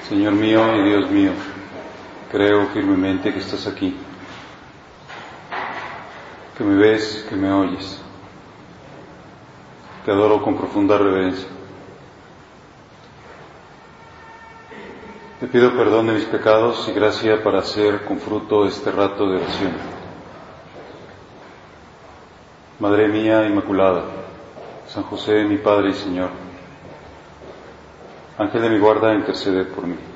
Señor mío y Dios mío, creo firmemente que estás aquí, que me ves, que me oyes. Te adoro con profunda reverencia. Te pido perdón de mis pecados y gracia para hacer con fruto este rato de oración. Madre mía Inmaculada, San José, mi Padre y Señor, Ángel de mi guarda, intercede por mí.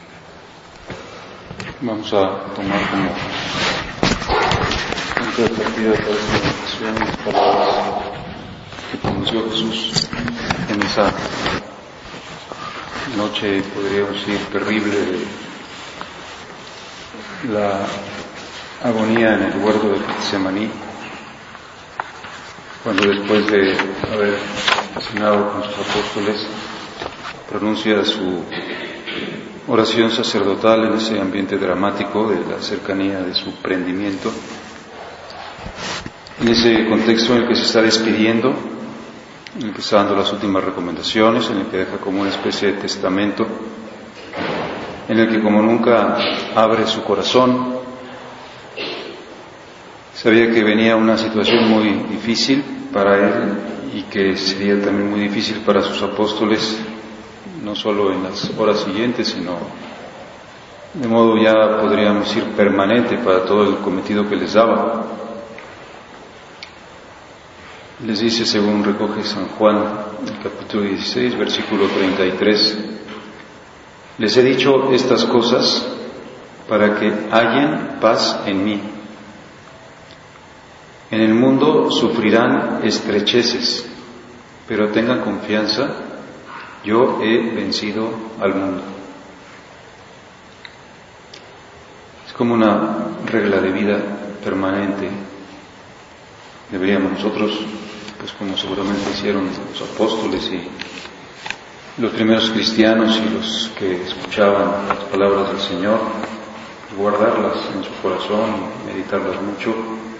Vamos a tomar como punto de partida para esta meditación las palabras que pronunció Jesús en esa noche, podríamos decir, terrible de la agonía en el huerto de Getsemaní, cuando después de haber cenado con sus apóstoles pronuncia su oración sacerdotal en ese ambiente dramático de la cercanía de su prendimiento, en ese contexto en el que se está despidiendo, en el que está dando las últimas recomendaciones, en el que deja como una especie de testamento, en el que como nunca abre su corazón. Sabía que venía una situación muy difícil para él y que sería también muy difícil para sus apóstoles, no solo en las horas siguientes, sino de modo ya podríamos decir permanente para todo el cometido que les daba. Les dice, según recoge San Juan, el capítulo 16, versículo 33, les he dicho estas cosas para que hallen paz en mí. En el mundo sufrirán estrecheces, pero tengan confianza, yo he vencido al mundo. Es como una regla de vida permanente. Deberíamos nosotros, pues como seguramente hicieron los apóstoles y los primeros cristianos y los que escuchaban las palabras del Señor, guardarlas en su corazón, meditarlas mucho,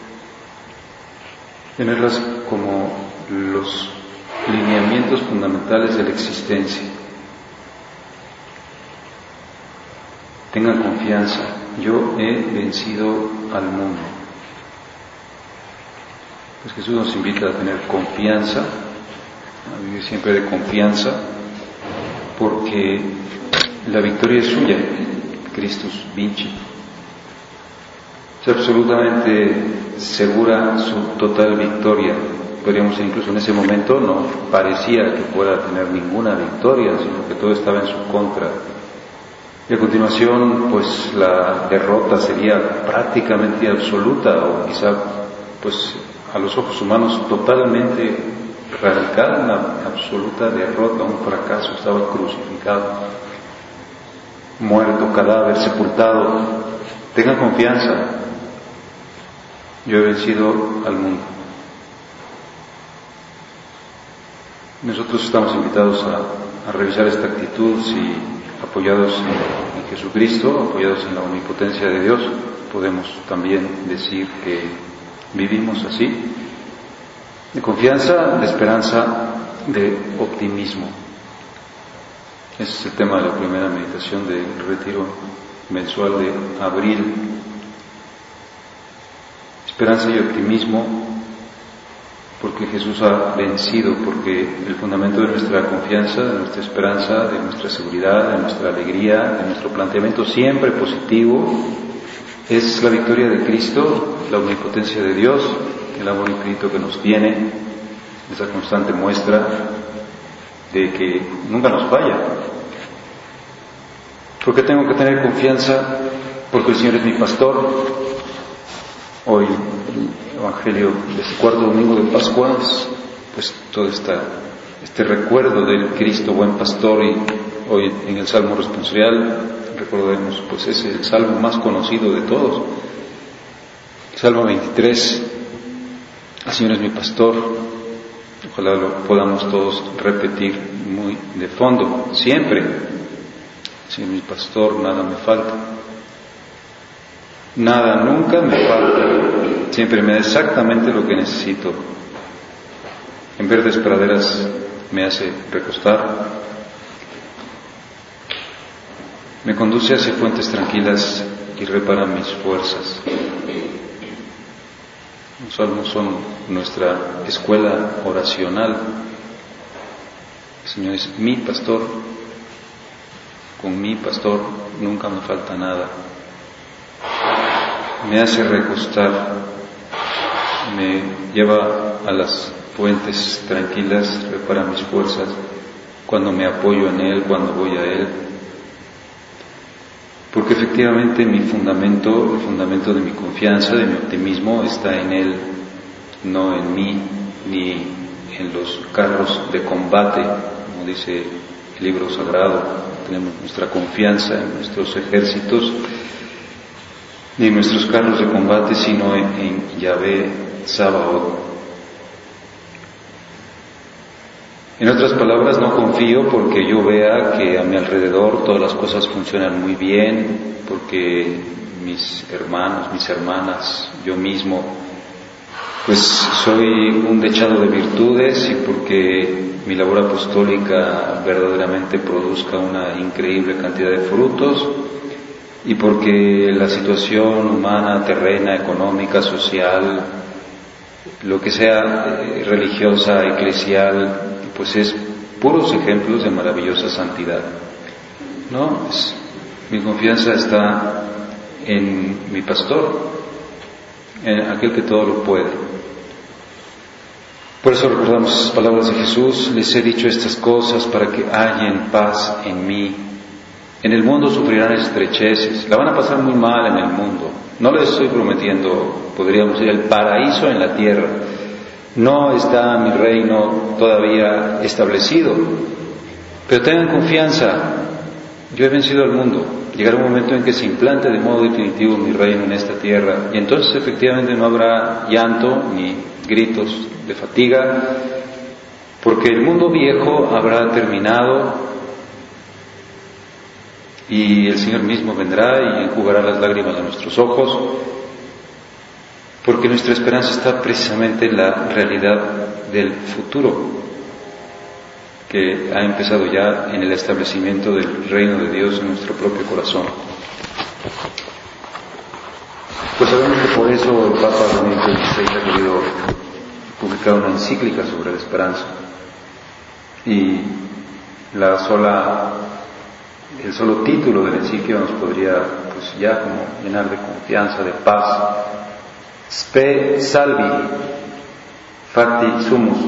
tenerlas como los lineamientos fundamentales de la existencia. Tengan confianza, yo he vencido al mundo. Pues Jesús nos invita a tener confianza, a vivir siempre de confianza, porque la victoria es suya, Christus vinci. Es absolutamente segura su total victoria. Podríamos decir, incluso en ese momento no parecía que fuera a tener ninguna victoria, sino que todo estaba en su contra. Y a continuación, pues la derrota sería prácticamente absoluta, o quizá, pues a los ojos humanos totalmente radical, una absoluta derrota, un fracaso. Estaba crucificado, muerto, cadáver, sepultado. Tengan confianza, yo he vencido al mundo. Nosotros estamos invitados a revisar esta actitud, si apoyados en Jesucristo, apoyados en la omnipotencia de Dios, podemos también decir que vivimos así, de confianza, de esperanza, de optimismo. Ese es el tema de la primera meditación del retiro mensual de abril. Esperanza y optimismo, porque Jesús ha vencido, porque el fundamento de nuestra confianza, de nuestra esperanza, de nuestra seguridad, de nuestra alegría, de nuestro planteamiento siempre positivo, es la victoria de Cristo, la omnipotencia de Dios, el amor infinito que nos tiene, esa constante muestra de que nunca nos falla. ¿Por qué tengo que tener confianza? Porque el Señor es mi pastor. Hoy el Evangelio de este cuarto domingo de Pascua es pues todo este recuerdo del Cristo buen pastor, y hoy en el Salmo responsorial recordemos, pues es el salmo más conocido de todos, el Salmo 23, el Señor es mi pastor. Ojalá lo podamos todos repetir muy de fondo, siempre. El Señor es mi pastor, nada me falta. Nada, nunca me falta. Siempre me da exactamente lo que necesito. En verdes praderas me hace recostar. Me conduce hacia fuentes tranquilas y repara mis fuerzas. Los salmos son nuestra escuela oracional. El Señor es mi pastor. Con mi pastor nunca me falta nada. Me hace recostar, me lleva a las fuentes tranquilas, repara mis fuerzas, cuando me apoyo en Él, cuando voy a Él. Porque efectivamente mi fundamento, el fundamento de mi confianza, de mi optimismo, está en Él, no en mí, ni en los carros de combate, como dice el libro sagrado. Tenemos nuestra confianza en nuestros ejércitos, ni en nuestros carros de combate, sino en Yahvé Sabaoth. En otras palabras, no confío porque yo vea que a mi alrededor todas las cosas funcionan muy bien, porque mis hermanos, mis hermanas, yo mismo, pues soy un dechado de virtudes, y porque mi labor apostólica verdaderamente produzca una increíble cantidad de frutos, y porque la situación humana, terrena, económica, social, lo que sea, religiosa, eclesial, pues es puros ejemplos de maravillosa santidad. No, mi confianza está en mi pastor, en aquel que todo lo puede. Por eso recordamos esas palabras de Jesús: les he dicho estas cosas para que hallen paz en mí. En el mundo sufrirán estrecheces, la van a pasar muy mal en el mundo. No les estoy prometiendo, podríamos decir, el paraíso en la tierra. No está mi reino todavía establecido, pero tengan confianza, yo he vencido al mundo. Llegará un momento en que se implante de modo definitivo mi reino en esta tierra, y entonces efectivamente no habrá llanto ni gritos de fatiga, porque el mundo viejo habrá terminado y el Señor mismo vendrá y enjugará las lágrimas de nuestros ojos, porque nuestra esperanza está precisamente en la realidad del futuro, que ha empezado ya en el establecimiento del reino de Dios en nuestro propio corazón. Pues sabemos que por eso el Papa Benedicto XVI ha querido publicar una encíclica sobre la esperanza, y el solo título de la encíclica nos podría pues ya como llenar de confianza, de paz. Spe salvi facti sumus.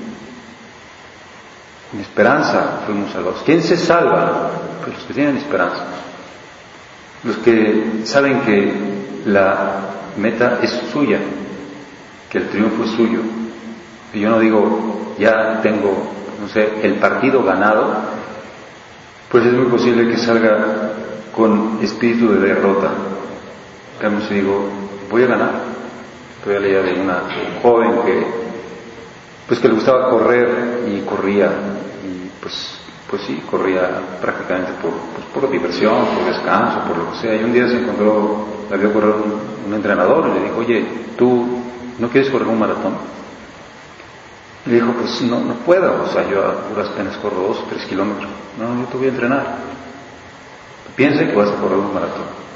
En esperanza fuimos salvados. ¿Quién se salva? Pues los que tienen esperanza, los que saben que la meta es suya, que el triunfo es suyo. Y yo no digo, ya tengo, no sé, el partido ganado, pues es muy posible que salga con espíritu de derrota. En cambio, si digo, voy a ganar. Estoy a la idea de una joven que le gustaba correr y corría, y pues sí, corría prácticamente por diversión, por descanso, por lo que sea. Y un día la vio correr un entrenador y le dijo: oye, ¿tú no quieres correr un maratón? Y le dijo: pues no puedo, o sea, yo a duras penas corro 2 o 3 kilómetros. No, yo te voy a entrenar. Piensa que vas a correr un maratón.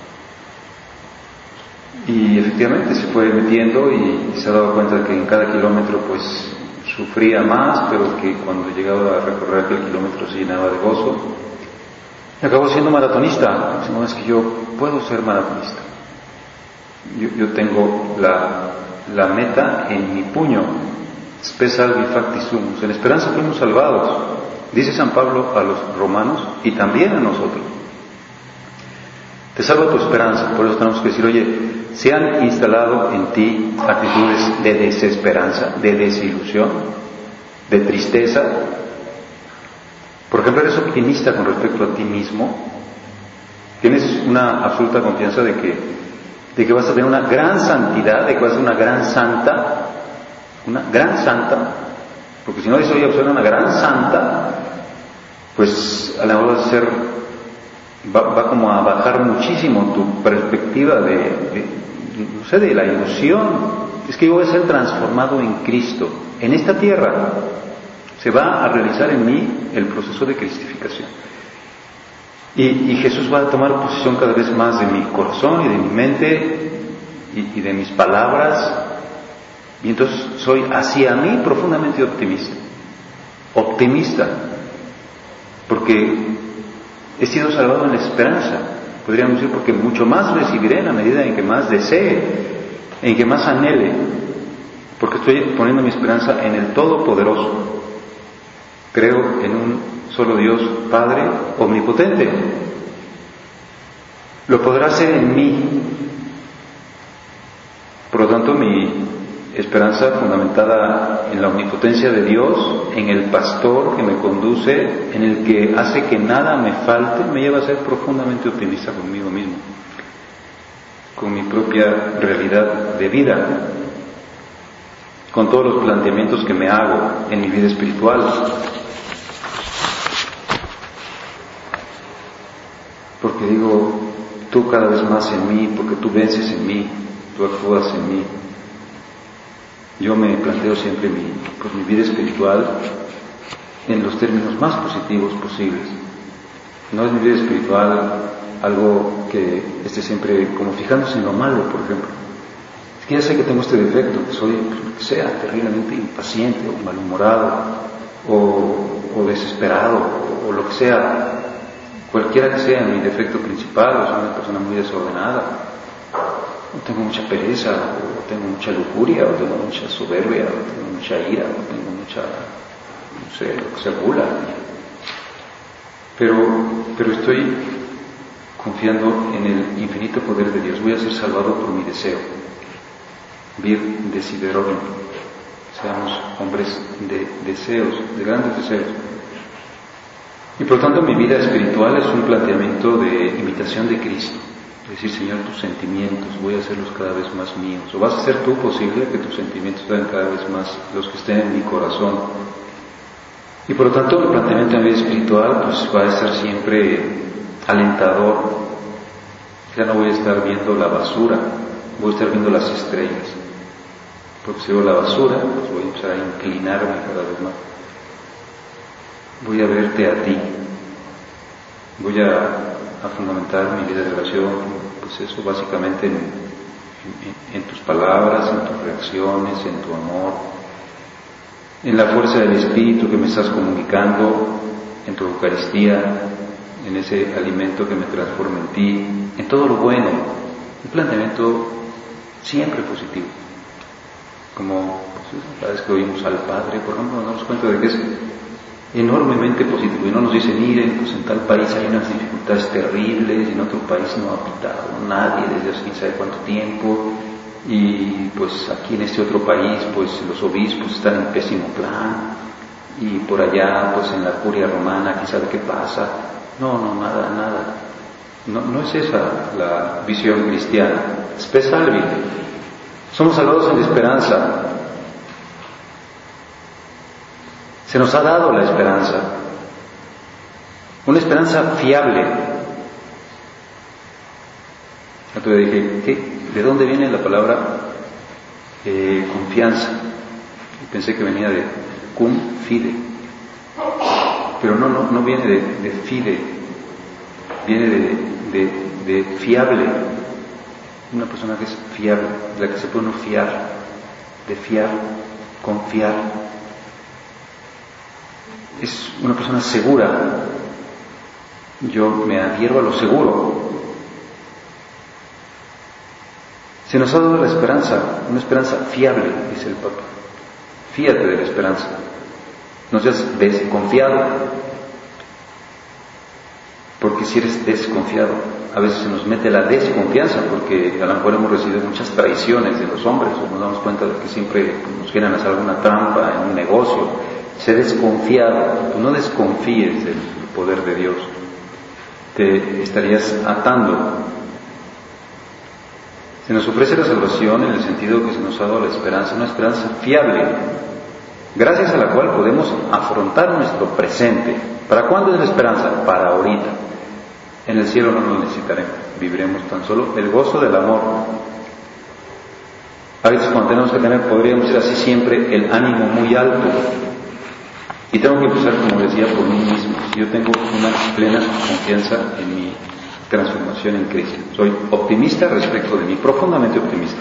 Y efectivamente se fue metiendo y se ha dado cuenta de que en cada kilómetro pues sufría más, pero que cuando llegaba a recorrer aquel kilómetro se llenaba de gozo. Y acabó siendo maratonista. No, es que yo puedo ser maratonista. Yo tengo la meta en mi puño. Spe salvi facti sumus. En esperanza fuimos salvados, dice San Pablo a los romanos y también a nosotros. Te salva tu esperanza. Por eso tenemos que decir: oye, ¿se han instalado en ti actitudes de desesperanza, de desilusión, de tristeza? Por ejemplo, ¿eres optimista con respecto a ti mismo? ¿Tienes una absoluta confianza de que vas a tener una gran santidad, de que vas a ser una gran santa? Una gran santa, porque si no dices: oye, pues una gran santa, pues a la hora de ser va como a bajar muchísimo tu perspectiva de la ilusión. Es que yo voy a ser transformado en Cristo en esta tierra. Se va a realizar en mí el proceso de cristificación. Y Jesús va a tomar posesión cada vez más de mi corazón y de mi mente y de mis palabras. Y entonces soy hacia mí profundamente optimista. Optimista. Porque he sido salvado en la esperanza. Podríamos decir porque mucho más recibiré en la medida en que más desee, en que más anhele. Porque estoy poniendo mi esperanza en el Todopoderoso. Creo en un solo Dios, Padre omnipotente. Lo podrá hacer en mí. Por lo tanto, mi esperanza fundamentada en la omnipotencia de Dios, en el pastor que me conduce, en el que hace que nada me falte, me lleva a ser profundamente optimista conmigo mismo, con mi propia realidad de vida, con todos los planteamientos que me hago en mi vida espiritual. Porque digo, tú cada vez más en mí, porque tú vences en mí, tú actúas en mí. Yo me planteo siempre mi vida espiritual en los términos más positivos posibles. No es mi vida espiritual algo que esté siempre como fijándose en lo malo, por ejemplo. Es que ya sé que tengo este defecto, que soy, lo que sea, terriblemente impaciente o malhumorado o desesperado o lo que sea. Cualquiera que sea mi defecto principal, o soy una persona muy desordenada, o tengo mucha pereza, o tengo mucha lujuria, o tengo mucha soberbia, o tengo mucha ira, o tengo mucha, no sé, lo que sea, gula. Pero estoy confiando en el infinito poder de Dios. Voy a ser salvado por mi deseo. Vir desiderorum. Seamos hombres de deseos, de grandes deseos. Y por lo tanto mi vida espiritual es un planteamiento de imitación de Cristo. Es decir, Señor, tus sentimientos, voy a hacerlos cada vez más míos. O vas a hacer tú posible que tus sentimientos sean cada vez más los que estén en mi corazón. Y por lo tanto el planteamiento de mi vida espiritual pues va a estar siempre alentador. Ya no voy a estar viendo la basura, voy a estar viendo las estrellas. Porque si veo la basura, pues voy a empezar a inclinarme cada vez más. Voy a verte a ti. Voy a fundamentar mi vida de oración, pues eso básicamente en tus palabras, en tus reacciones, en tu amor, en la fuerza del Espíritu que me estás comunicando, en tu Eucaristía, en ese alimento que me transforma en ti, en todo lo bueno. Un planteamiento siempre positivo. Como pues, cada vez que oímos al Padre, por ejemplo, nos damos cuenta de que es enormemente positivo y no nos dice, miren, pues en tal país hay unas dificultades terribles y en otro país no ha pitado nadie desde hace quién sabe cuánto tiempo y pues aquí en este otro país pues los obispos están en pésimo plan y por allá pues en la curia romana quién sabe qué pasa. No, nada. No es esa la visión cristiana. Spe salvi. Somos salvados en la esperanza. Se nos ha dado la esperanza, una esperanza fiable. Entonces dije, ¿de dónde viene la palabra confianza? Y pensé que venía de cum fide, pero no viene de fide, viene de fiable. Una persona que es fiable, de la que se puede uno fiar, de fiar, confiar. Es una persona segura. Yo me adhiero a lo seguro. Se nos ha dado la esperanza, una esperanza fiable, dice el Papa. Fíate de la esperanza. No seas desconfiado. Porque si eres desconfiado, a veces se nos mete la desconfianza, porque a lo mejor hemos recibido muchas traiciones de los hombres, o nos damos cuenta de que siempre nos quieren hacer alguna trampa en un negocio. Sé desconfiado, tú no desconfíes del poder de Dios, te estarías atando. Se nos ofrece la salvación en el sentido que se nos ha dado la esperanza, una esperanza fiable, gracias a la cual podemos afrontar nuestro presente. ¿Para cuándo es la esperanza? Para ahorita. En el cielo no lo necesitaremos, viviremos tan solo el gozo del amor. A veces cuando tenemos que tener, podríamos decir así siempre, el ánimo muy alto. Y tengo que empezar, como decía, por mí mismo. Yo tengo una plena confianza en mi transformación en Cristo. Soy optimista respecto de mí, profundamente optimista.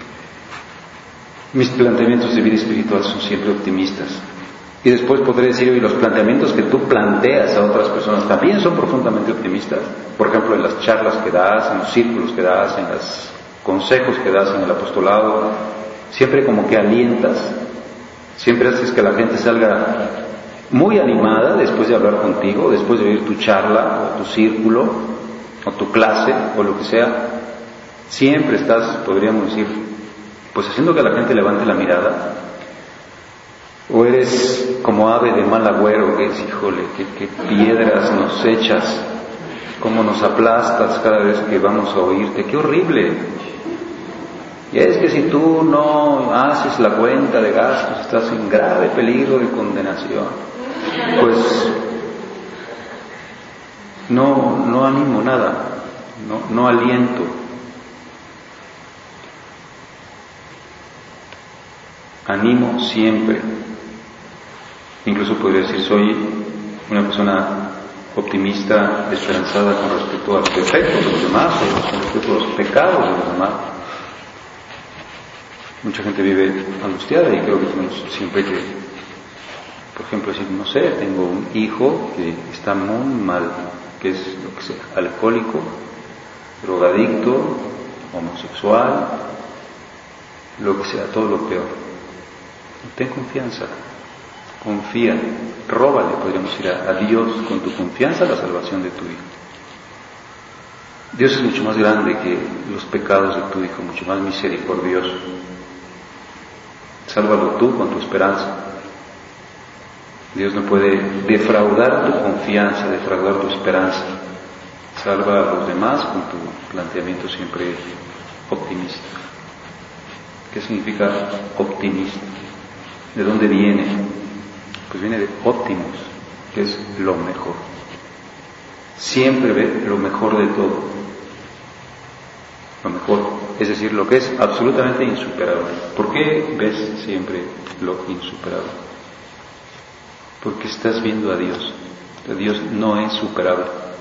Mis planteamientos de vida espiritual son siempre optimistas. Y después podré decir, oye, los planteamientos que tú planteas a otras personas también son profundamente optimistas. Por ejemplo, en las charlas que das, en los círculos que das, en los consejos que das en el apostolado, siempre como que alientas, siempre haces que la gente salga muy animada después de hablar contigo, después de oír tu charla o tu círculo o tu clase o lo que sea. Siempre estás, podríamos decir, pues haciendo que la gente levante la mirada. O eres como ave de mal agüero, que es, híjole, qué piedras nos echas, cómo nos aplastas cada vez que vamos a oírte, qué horrible. Y es que si tú no haces la cuenta de gastos, estás en grave peligro de condenación. Pues no animo nada, no aliento. Animo siempre. Incluso podría decir, soy una persona optimista, esperanzada con respecto a los defectos de los demás, o con respecto a los pecados de los demás. Mucha gente vive angustiada y creo que tenemos siempre que, por ejemplo, decir, no sé, tengo un hijo que está muy mal, que es lo que sea, alcohólico, drogadicto, homosexual, lo que sea, todo lo peor. Ten confianza, confía, róbale, podríamos decir, a Dios con tu confianza la salvación de tu hijo. Dios es mucho más grande que los pecados de tu hijo, mucho más misericordioso. Sálvalo tú con tu esperanza. Dios no puede defraudar tu confianza, defraudar tu esperanza. Salva a los demás con tu planteamiento siempre optimista. ¿Qué significa optimista? ¿De dónde viene? Pues viene de óptimos, que es lo mejor. Siempre ve lo mejor de todo. Lo mejor, es decir, lo que es absolutamente insuperable. ¿Por qué ves siempre lo insuperable? Porque estás viendo a Dios. Dios no es superable.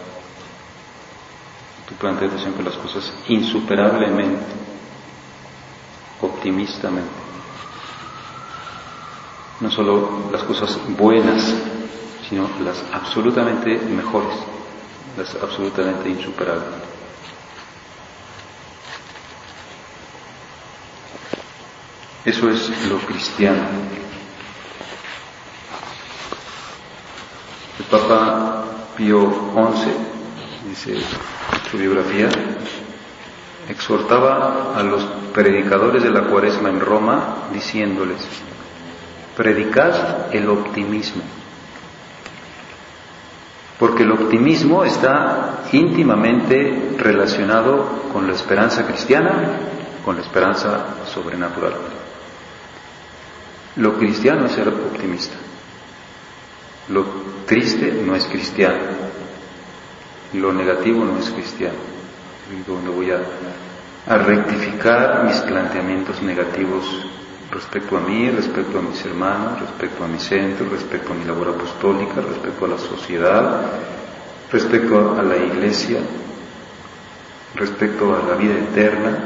Tú planteas siempre las cosas insuperablemente, optimistamente. No solo las cosas buenas, sino las absolutamente mejores, las absolutamente insuperables. Eso es lo cristiano. El Papa Pío XI, dice en su biografía, exhortaba a los predicadores de la Cuaresma en Roma diciéndoles: predicad el optimismo, porque el optimismo está íntimamente relacionado con la esperanza cristiana, con la esperanza sobrenatural. Lo cristiano es ser optimista. Lo triste no es cristiano. Lo negativo no es cristiano. Donde voy a rectificar mis planteamientos negativos respecto a mí, respecto a mis hermanos, respecto a mi centro, respecto a mi labor apostólica, respecto a la sociedad, respecto a la iglesia, respecto a la vida eterna.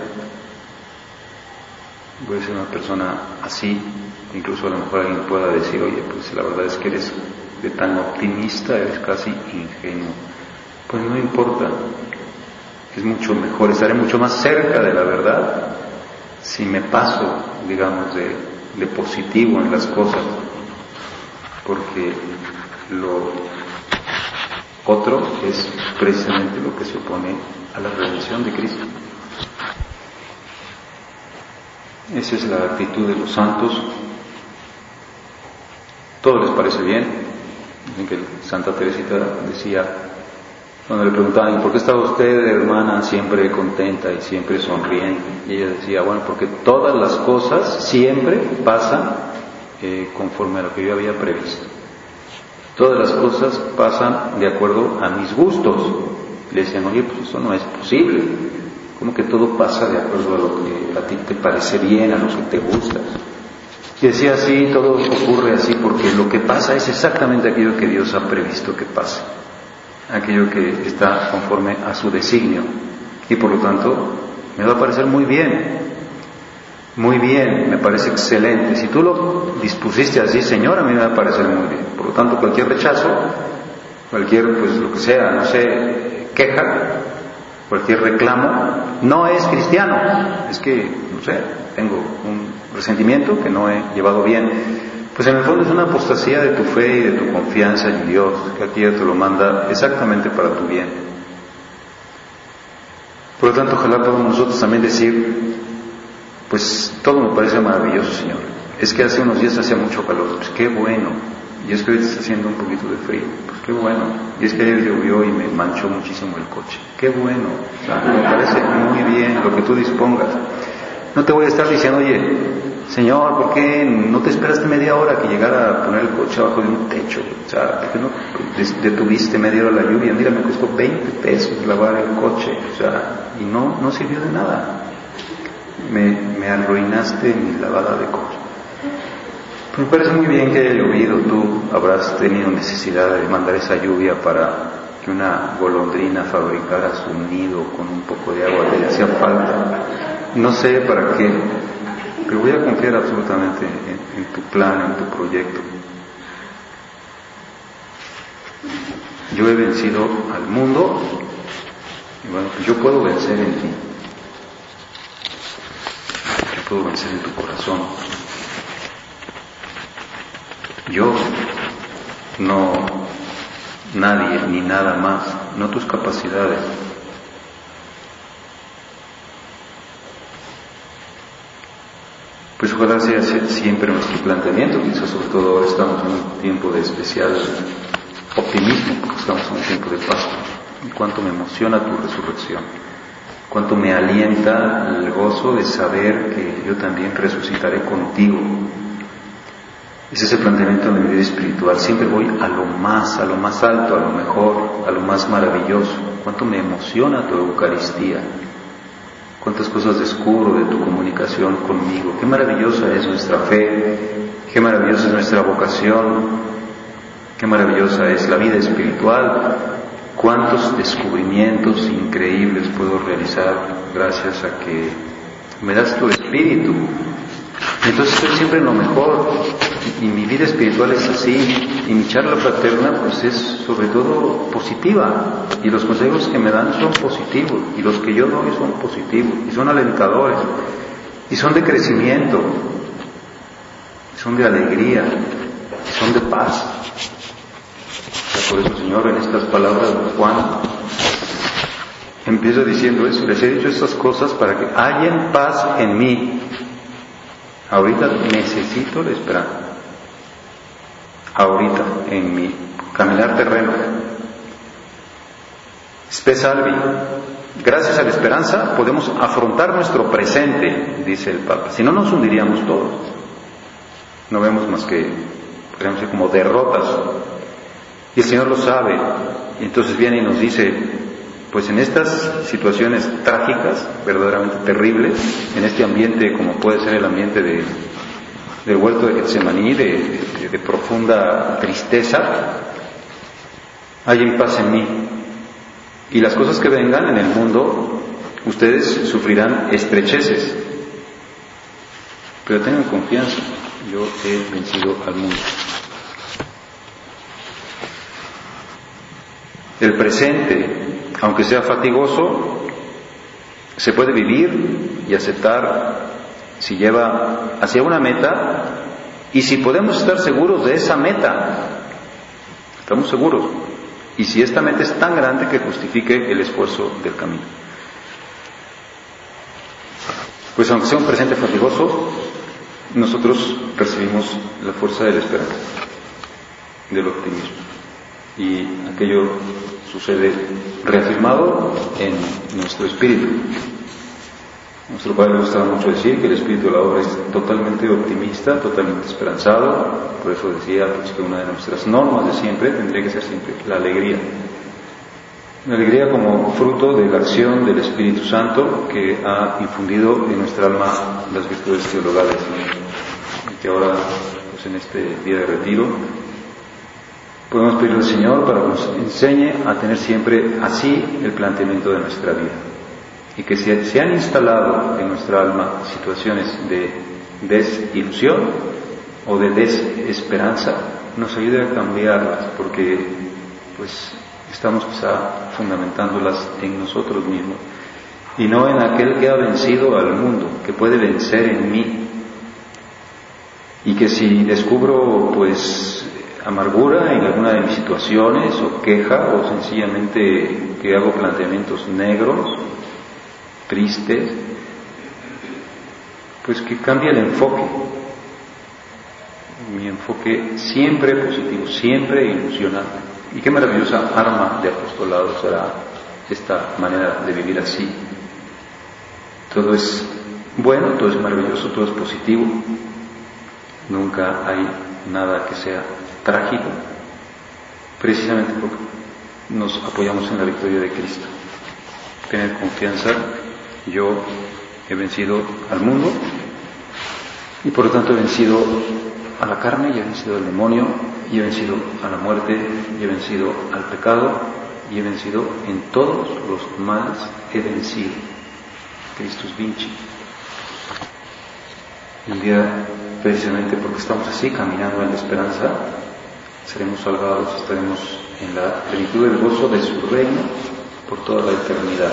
Voy a ser una persona así. Incluso a lo mejor alguien pueda decir: oye, pues la verdad es que eres de tan optimista, eres casi ingenuo. Pues no importa, es mucho mejor, estaré mucho más cerca de la verdad si me paso, digamos, de positivo en las cosas, porque lo otro es precisamente lo que se opone a la redención de Cristo. Esa es la actitud de los santos. Todo les parece bien. Dicen que Santa Teresita decía, cuando le preguntaban: ¿y por qué está usted, hermana, siempre contenta y siempre sonriente? Y ella decía: bueno, porque todas las cosas siempre pasan conforme a lo que yo había previsto. Todas las cosas pasan de acuerdo a mis gustos. Le decían: oye, pues eso no es posible. ¿Cómo que todo pasa de acuerdo a lo que a ti te parece bien, a lo que te gusta? Y decía así, todo ocurre así porque lo que pasa es exactamente aquello que Dios ha previsto que pase, aquello que está conforme a su designio, y por lo tanto me va a parecer muy bien, me parece excelente. Si tú lo dispusiste así, Señor, a mí me va a parecer muy bien. Por lo tanto, cualquier rechazo, cualquier, pues lo que sea, no sé, queja, cualquier reclamo, no es cristiano. Es que, no sé, tengo un resentimiento que no he llevado bien. Pues en el fondo es una apostasía de tu fe y de tu confianza en Dios, que aquí te lo manda exactamente para tu bien. Por lo tanto, ojalá podamos nosotros también decir, pues todo me parece maravilloso, Señor. Es que hace unos días hacía mucho calor, pues qué bueno. Y es que ahorita está haciendo un poquito de frío, pues qué bueno. Y es que ayer llovió y me manchó muchísimo el coche, qué bueno. O sea, me parece muy bien lo que tú dispongas. No te voy a estar diciendo, oye, Señor, ¿por qué no te esperaste media hora que llegara a poner el coche abajo de un techo? O sea, ¿por qué no detuviste media hora la lluvia? Mira, me costó 20 pesos lavar el coche, o sea, y no sirvió de nada. Me arruinaste mi lavada de coche. Pues me parece muy bien que haya llovido. Tú habrás tenido necesidad de mandar esa lluvia para que una golondrina fabricara su nido con un poco de agua que le hacía falta. No sé para qué, pero voy a confiar absolutamente en tu plan, en tu proyecto. Yo he vencido al mundo y bueno, pues yo puedo vencer en ti. Yo puedo vencer en tu corazón. Yo, no nadie ni nada más, no tus capacidades. Pues ojalá sea siempre nuestro planteamiento, quizás sobre todo ahora estamos en un tiempo de especial optimismo, porque estamos en un tiempo de Pascua. Y cuánto me emociona tu resurrección, cuánto me alienta el gozo de saber que yo también resucitaré contigo. Ese es el planteamiento de mi vida espiritual. Siempre voy a lo más alto, a lo mejor, a lo más maravilloso. Cuánto me emociona tu Eucaristía. Cuántas cosas descubro de tu comunicación conmigo. Qué maravillosa es nuestra fe, qué maravillosa es nuestra vocación, qué maravillosa es la vida espiritual. Cuántos descubrimientos increíbles puedo realizar gracias a que me das tu Espíritu. Entonces estoy siempre en lo mejor, y mi vida espiritual es así, y mi charla fraterna pues es sobre todo positiva, y los consejos que me dan son positivos, y los que yo doy son positivos, y son alentadores, y son de crecimiento, y son de alegría, y son de paz. Por eso, Señor, en estas palabras de Juan empieza diciendo eso: les he dicho estas cosas para que hallen paz en mí. Ahorita necesito la esperanza. Ahorita, en mi caminar terreno. Spe salvi. Gracias a la esperanza podemos afrontar nuestro presente, dice el Papa. Si no, nos hundiríamos todos. No vemos más que, podríamos decir, como derrotas. Y el Señor lo sabe. Y entonces viene y nos dice, pues en estas situaciones trágicas, verdaderamente terribles, en este ambiente como puede ser el ambiente del huerto de Getsemaní, de profunda tristeza, hay paz en mí. Y las cosas que vengan en el mundo, ustedes sufrirán estrecheces, pero tengan confianza, yo he vencido al mundo. El presente, aunque sea fatigoso, se puede vivir y aceptar si lleva hacia una meta, y si podemos estar seguros de esa meta, estamos seguros, y si esta meta es tan grande que justifique el esfuerzo del camino. Pues aunque sea un presente fatigoso, nosotros recibimos la fuerza de la esperanza, del optimismo, y aquello sucede reafirmado en nuestro espíritu. A nuestro Padre le gustaba mucho decir que el espíritu de la obra es totalmente optimista, totalmente esperanzado. Por eso decía pues, que una de nuestras normas de siempre tendría que ser siempre la alegría. La alegría como fruto de la acción del Espíritu Santo que ha infundido en nuestra alma las virtudes teologales. que ahora, pues en este día de retiro, podemos pedirle al Señor para que nos enseñe a tener siempre así el planteamiento de nuestra vida. Y que si se han instalado en nuestra alma situaciones de desilusión o de desesperanza, nos ayude a cambiarlas, porque pues estamos quizá fundamentándolas en nosotros mismos y no en aquel que ha vencido al mundo, que puede vencer en mí. Y que si descubro pues amargura en alguna de mis situaciones, o queja, o sencillamente que hago planteamientos negros, tristes, pues que cambie el enfoque. Mi enfoque siempre positivo, siempre ilusionante. Y qué maravillosa arma de apostolado será esta manera de vivir así. Todo es bueno, todo es maravilloso, todo es positivo. Nunca hay nada que sea trágico, precisamente porque nos apoyamos en la victoria de Cristo. Tener confianza, yo he vencido al mundo y por lo tanto he vencido a la carne, y he vencido al demonio, y he vencido a la muerte, y he vencido al pecado, y he vencido en todos los males, he vencido. Christus vinci. Y un día, precisamente porque estamos así, caminando en la esperanza, seremos salvados, estaremos en la plenitud del gozo de su reino por toda la eternidad.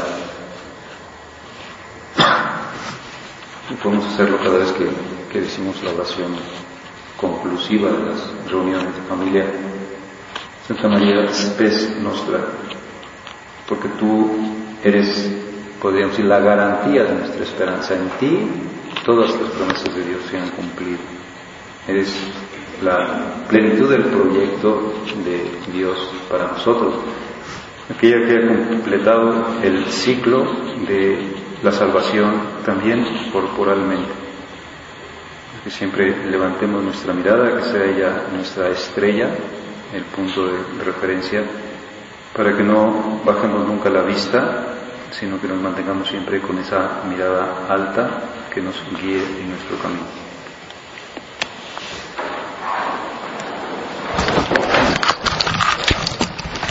Y podemos hacerlo cada vez que decimos la oración conclusiva de las reuniones de familia. Santa María, spes nostra, porque tú eres, podríamos decir, la garantía de nuestra esperanza. En ti todas las promesas de Dios se han cumplido. Eres la plenitud del proyecto de Dios para nosotros, aquella que ha completado el ciclo de la salvación también corporalmente. Que siempre levantemos nuestra mirada, que sea ella nuestra estrella, el punto de referencia, para que no bajemos nunca la vista, sino que nos mantengamos siempre con esa mirada alta que nos guíe en nuestro camino.